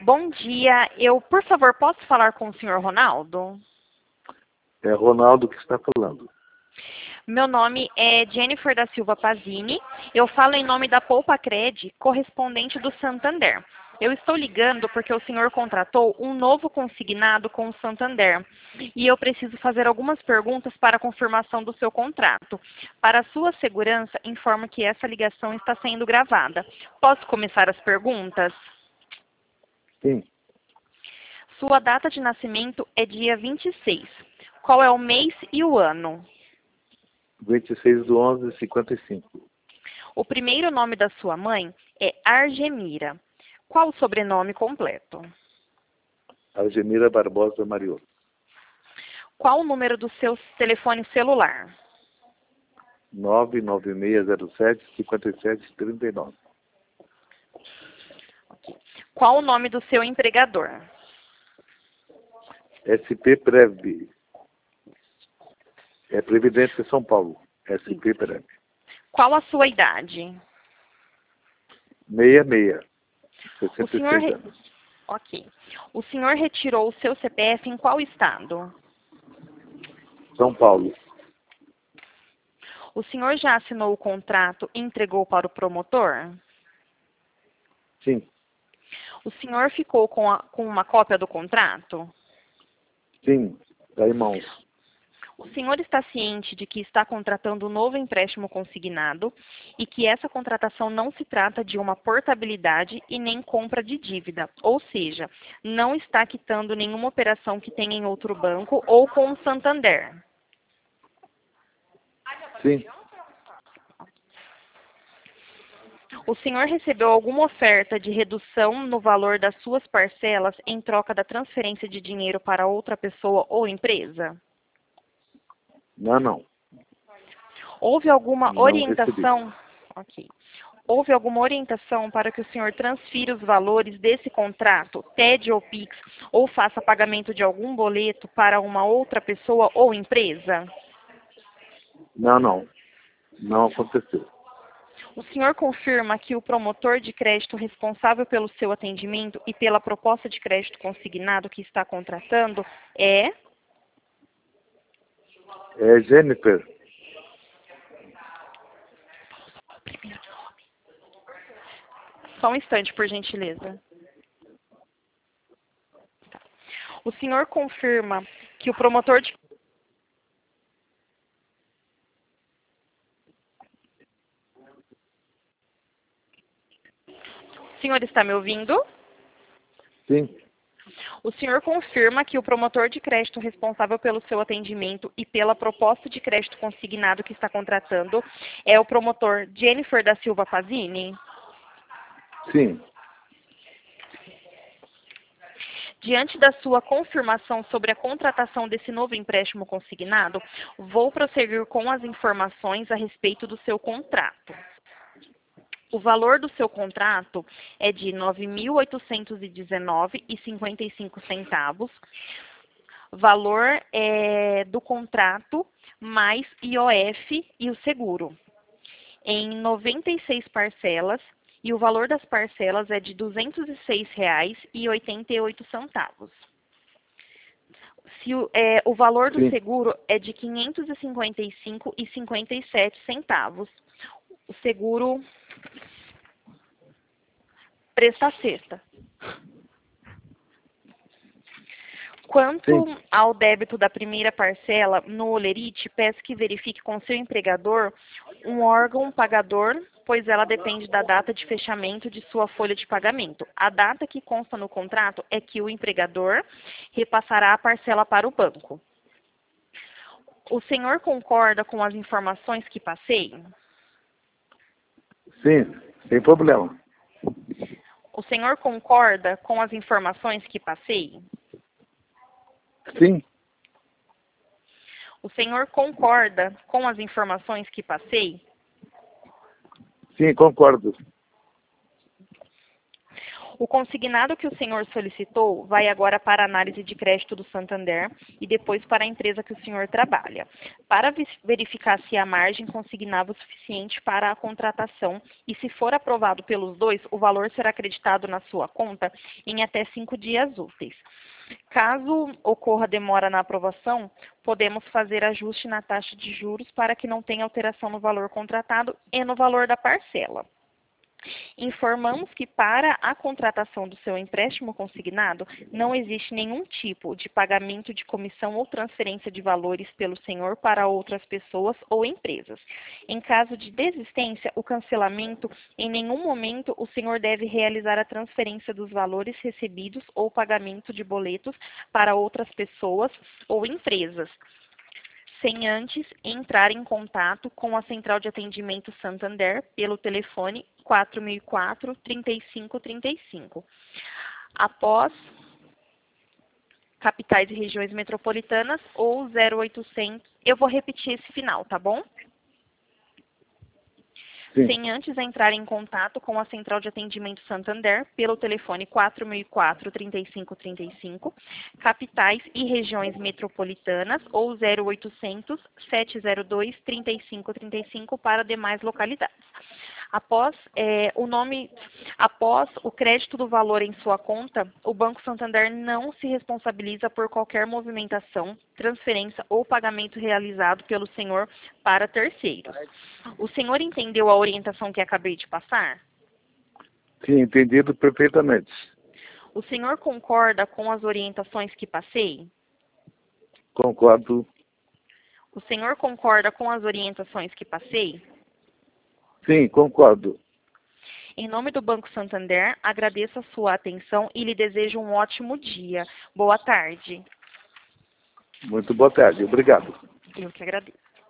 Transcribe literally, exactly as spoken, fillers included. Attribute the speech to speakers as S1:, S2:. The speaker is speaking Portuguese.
S1: Bom dia. Eu, por favor, posso falar com o senhor Ronaldo?
S2: É Ronaldo que está falando.
S1: Meu nome é Jennifer da Silva Pazini. Eu falo em nome da Poupa Cred, correspondente do Santander. Eu estou ligando porque o senhor contratou um novo consignado com o Santander. E eu preciso fazer algumas perguntas para a confirmação do seu contrato. Para sua segurança, informo que essa ligação está sendo gravada. Posso começar as perguntas?
S2: Sim,
S1: Sua data de nascimento é dia vinte e seis. Qual é o mês e o ano?
S2: vinte e seis de onze de cinquenta e cinco.
S1: O primeiro nome da sua mãe é Argemira. Qual o sobrenome completo?
S2: Argemira Barbosa Mariolo.
S1: Qual o número do seu telefone celular?
S2: nove nove seis zero sete cinco sete três nove.
S1: Qual o nome do seu empregador?
S2: S P Prev. É Previdência São Paulo. S P Prev.
S1: Qual a sua idade?
S2: sessenta e seis.
S1: O
S2: sessenta e
S1: senhor,
S2: seis
S1: re...
S2: anos.
S1: Ok. O senhor retirou o seu C P F em qual estado?
S2: São Paulo.
S1: O senhor já assinou o contrato e entregou para o promotor?
S2: Sim,
S1: O senhor ficou com, a... com uma cópia do contrato?
S2: sim. Está em mãos.
S1: O senhor está ciente de que está contratando um novo empréstimo consignado e que essa contratação não se trata de uma portabilidade e nem compra de dívida, ou seja, não está quitando nenhuma operação que tenha em outro banco ou com o Santander.
S2: Sim,
S1: O senhor recebeu alguma oferta de redução no valor das suas parcelas em troca da transferência de dinheiro para outra pessoa ou empresa?
S2: não, não.
S1: Houve alguma
S2: Não recebi.
S1: orientação? Ok. Houve alguma orientação para que o senhor transfira os valores desse contrato, T E D ou Pix, ou faça pagamento de algum boleto para uma outra pessoa ou empresa?
S2: Não, não. Não aconteceu.
S1: O senhor confirma que o promotor de crédito responsável pelo seu atendimento e pela proposta de crédito consignado que está contratando é...
S2: É Jennifer.
S1: Só um instante, por gentileza. O senhor confirma que o promotor de... O senhor está me ouvindo?
S2: Sim,
S1: O senhor confirma que o promotor de crédito responsável pelo seu atendimento e pela proposta de crédito consignado que está contratando é o promotor Jennifer da Silva Pazini?
S2: sim.
S1: Diante da sua confirmação sobre a contratação desse novo empréstimo consignado, vou prosseguir com as informações a respeito do seu contrato. O valor do seu contrato é de nove mil oitocentos e dezenove reais e cinquenta e cinco centavos. Valor é, do contrato mais I O F e o seguro, em noventa e seis parcelas, e o valor das parcelas é de duzentos e seis reais e oitenta e oito centavos. Se o, é, o valor do
S2: Sim.
S1: seguro é de quinhentos e cinquenta e cinco reais e cinquenta e sete centavos. O seguro presta a cesta. Quanto
S2: Sim.
S1: ao débito da primeira parcela no Olerite, peço que verifique com seu empregador um órgão pagador, pois ela depende da data de fechamento de sua folha de pagamento. A data que consta no contrato é que o empregador repassará a parcela para o banco. O senhor concorda com as informações que passei?
S2: Sim, sem problema.
S1: O senhor concorda com as informações que passei?
S2: Sim,
S1: O senhor concorda com as informações que passei?
S2: sim, concordo.
S1: O consignado que o senhor solicitou vai agora para a análise de crédito do Santander e depois para a empresa que o senhor trabalha, para verificar se a margem consignava o suficiente para a contratação e, se for aprovado pelos dois, o valor será acreditado na sua conta em até cinco dias úteis. Caso ocorra demora na aprovação, podemos fazer ajuste na taxa de juros para que não tenha alteração no valor contratado e no valor da parcela. Informamos que para a contratação do seu empréstimo consignado, não existe nenhum tipo de pagamento de comissão ou transferência de valores pelo senhor para outras pessoas ou empresas. Em caso de desistência, o cancelamento, em nenhum momento o senhor deve realizar a transferência dos valores recebidos ou pagamento de boletos para outras pessoas ou empresas, sem antes entrar em contato com a Central de Atendimento Santander pelo telefone quatro mil e quatro, trinta e cinco trinta e cinco. Após capitais e regiões metropolitanas ou zero oitocentos, eu vou repetir esse final, tá bom?
S2: Sim.
S1: Sem antes entrar em contato com a Central de Atendimento Santander pelo telefone quatro mil e quatro, trinta e cinco trinta e cinco, capitais e regiões metropolitanas ou zero oitocentos, sete zero dois, trinta e cinco trinta e cinco para demais localidades. Após, é, o nome, após o crédito do valor em sua conta, o Banco Santander não se responsabiliza por qualquer movimentação, transferência ou pagamento realizado pelo senhor para terceiros. O senhor entendeu a orientação que acabei de passar?
S2: Sim, entendido perfeitamente.
S1: O senhor concorda com as orientações que passei?
S2: Concordo.
S1: O senhor concorda com as orientações que passei?
S2: Sim, concordo.
S1: Em nome do Banco Santander, agradeço a sua atenção e lhe desejo um ótimo dia. Boa tarde.
S2: Muito boa tarde. Obrigado.
S1: Eu que agradeço.